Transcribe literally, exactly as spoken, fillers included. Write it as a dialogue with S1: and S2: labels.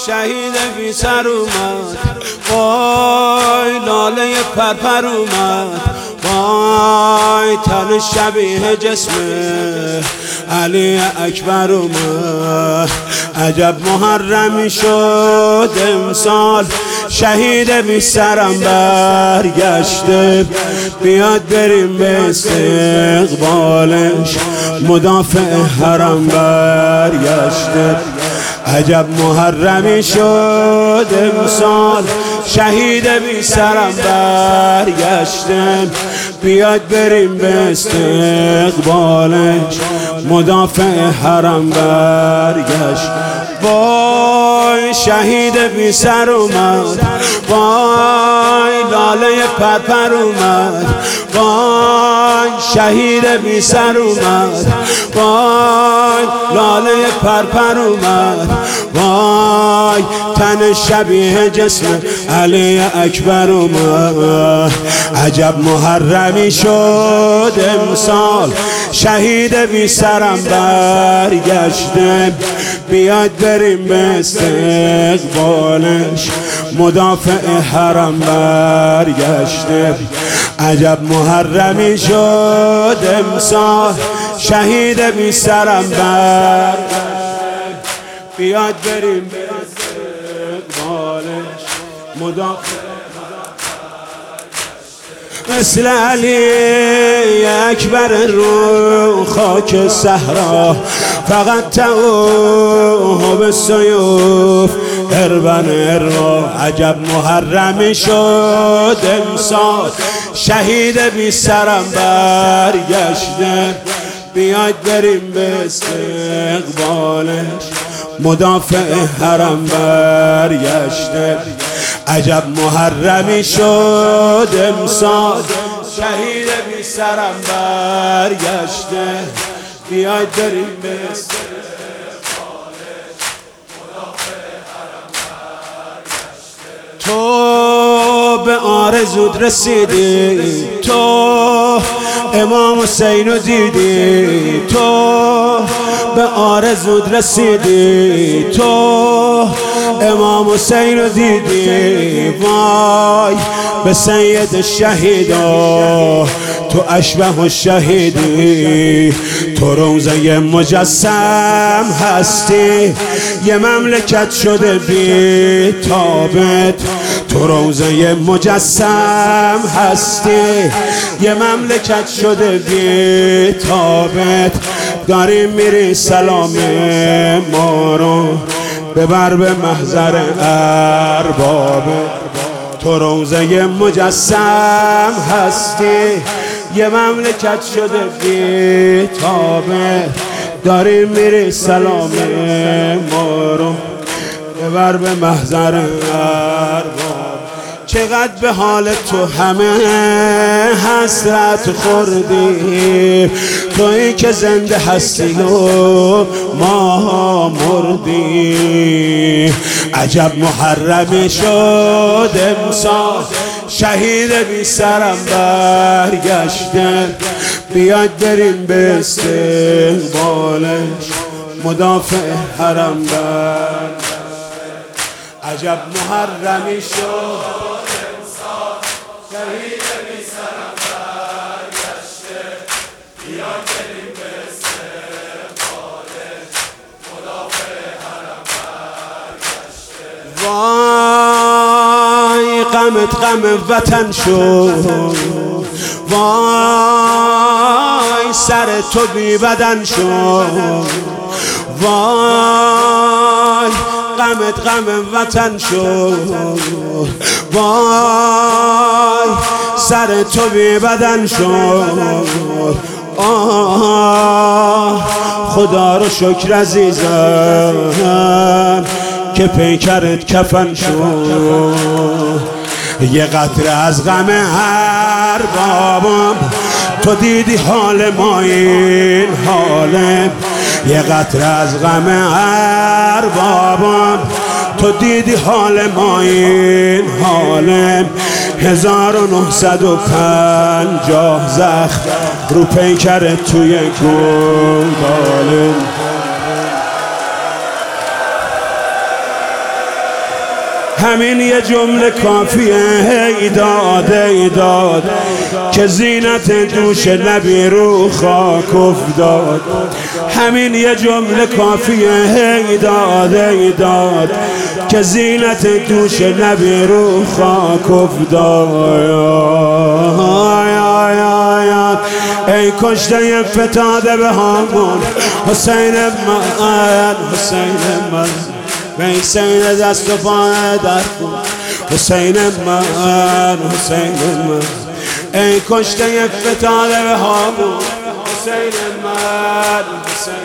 S1: شهید بی سر اومد، وای لاله پرپر اومد، وای تن شبیه جسم علی اکبر اومد. عجب محرمی شد امسال، شهید بی سرم برگشته، بیاد بریم به استقبالش، مدافع حرم برگشته. عجب محرمی شد امسال، شهید بی سرم برگشته، بیاد بریم به استقبالش، مدافع حرم برگشت. وای شهید بی سر اومد، وای لاله پرپر اومد، وای شهید بی سر اومد، وای لاله پرپر اومد، وای تن شبیه جسم علی اکبر اومد. عجب محرمی شد امسال، شهید بی سرم برگشته، بیاد بریم به استقبالش، مدافع حرم برگشته. عجب محرمی شد امسال، شهید بی سرم برگشته، بیاد بریم به استقبالش، مدافع مثل علی اکبر رو خاک صحرا، فقط توه سیوف اربن اروا. عجب محرمی شد امسال، شهید بی سرم برگشته، بیاید بریم به استقبالش، مدافع حرم برگشته. عجب محرمی شد امسال، شهید بی سرم برگشته، بیاید بریم به استقبالش، مدافع حرم برگشته. تو به آرزوت رسیدی، تو امام حسین رو دیدی، تو به آرزوت رسیدی، تو امام حسین رو دیدی. وای به سید الشهیدا، تو اشبه الشهیدی، تو روزه مجسم هستی، یه مملکت شده بی تابت. تو روزه مجسم هستی، یه مملکت شده بی تابت. داریم میری سلام ما رو ببر به محضر اربابه. تو روزه مجسم هستی، یه مملکت شده بی تابه. داریم میری سلام ما رو ببر به محضر اربابه. چقدر به حال تو همه حسرت خوردی، تویی که زنده هستی و ما مردی. عجب محرمی شد امسال، شهید بی سرم برگشته، بیاد بریم به استقبالش، مدافع حرم برگشته. عجب محرمی شد امسال، شهید بی سرم برگشته، بیاد بریم به استقبالش، مدافع حرم برگشته. وای غمت غم وطن شد، وای سر تو بی بدن شد، وای غمت غم وطن شد، وای سر تو بی بدن شد. آه خدا رو شکر عزیزم که پیکرت کفن شد. یه قطره از غم هر بابم، تو دیدی حال ما این حاله. یه قطره از غم هر بابم، تو دیدی حال ما این حاله. هزار و نهصد و پنجاه زخم رو پیکر توی گلباله. همین یه جمله کافیه ای داد ای داد که زینت دوش نبی رو خاک افتاد. همین یه جمله کافیه ای داد ای داد که زینت دوش نبی رو خاک افتاد. ای کشته فتاده به هامون حسین من، حسین من میسین دست و پای در کن حسین من، حسین من ای کشته فتاده به هامون حسین من، حسین